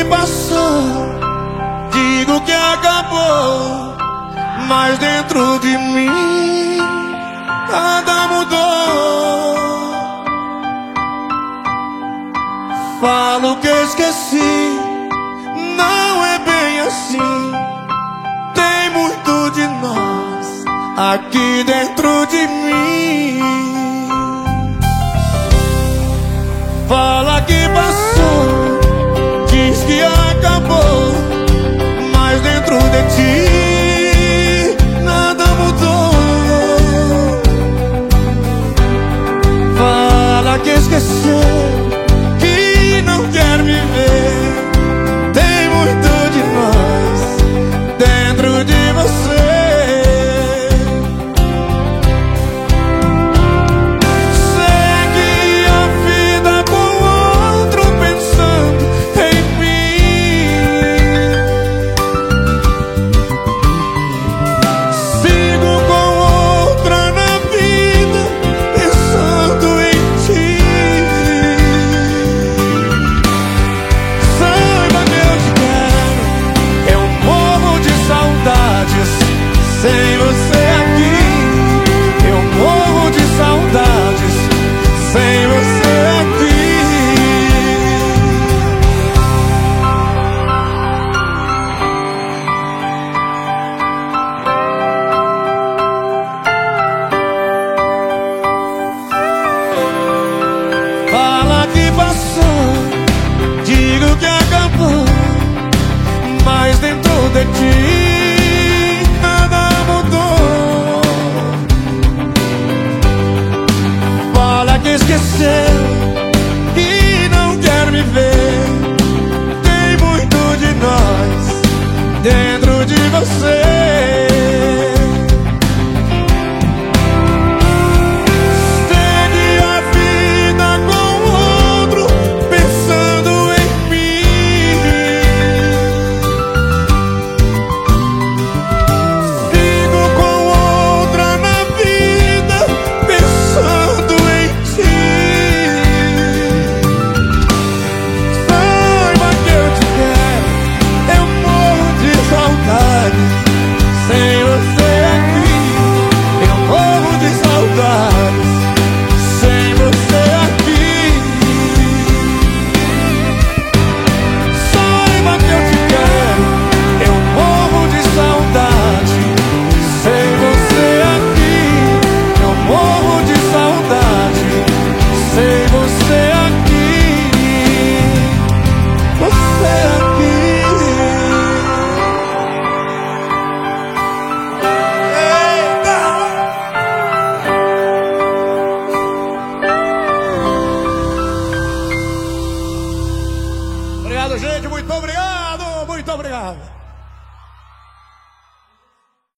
que passou, digo que acabou, mas dentro de mim nada mudou. Falo que esqueci, não é bem assim. Tem muito de nós aqui dentro de mim. Fala que passou, diz que acabou, mas dentro de ti nada mudou. Fala que esqueceu, que não quer me ver. Tem muito de nós dentro de você. Sem você aqui, eu morro de saudades. Sem você aqui. Fala que passou, digo que acabou, mas dentro de ti esqueceu e não quer me ver. Tem muito de nós dentro de você. Segue a vida com outro pensando em mim. Sigo com outra na vida pensando em gente, muito obrigado, muito obrigado.